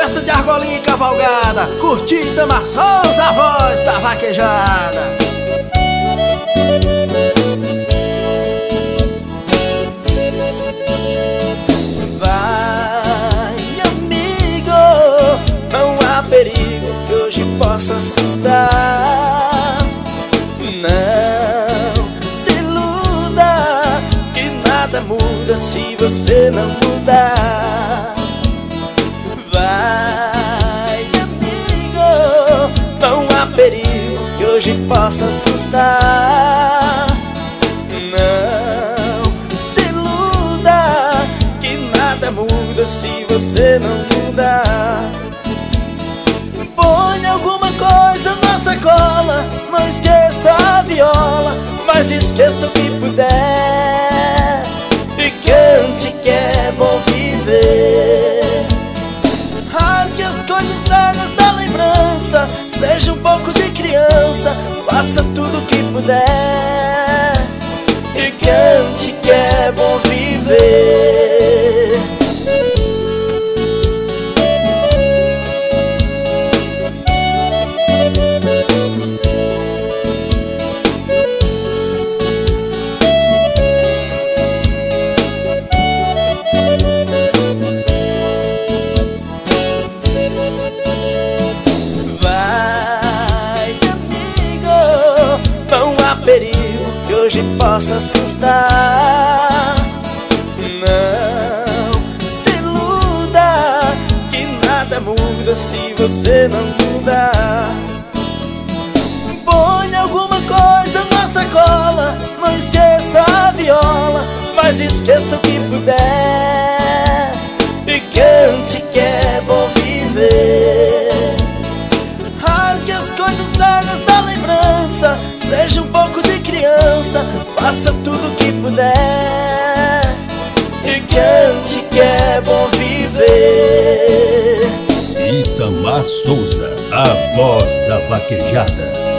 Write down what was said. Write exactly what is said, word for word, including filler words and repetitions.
festa de argolinha e cavalgada, curtida mas Souza, a voz da vaquejada. Vai, amigo, não há perigo que hoje possa assustar. Não se iluda que nada muda se você não mudar. Vai, amigo, não há perigo que hoje possa assustar. Não se iluda que nada muda se você não mudar. Põe alguma coisa na sacola, não esqueça a viola, mas esqueça o que puder. E cante que é bom viver. Rasgue as coisas velhas da lembrança, seja um pouco de criança, faça tudo o que puder. E cante que é bom viver. Perigo que hoje possa assustar. Não se iluda que nada muda se você não mudar. Põe alguma coisa na sacola, não esqueça a viola, mas esqueça o que puder. E cante que é bom viver. Rasgue as coisas velhas da lembrança, seja um pouco de criança, faça tudo o que puder. E cante que é bom viver. Itamar Souza, a voz da vaquejada.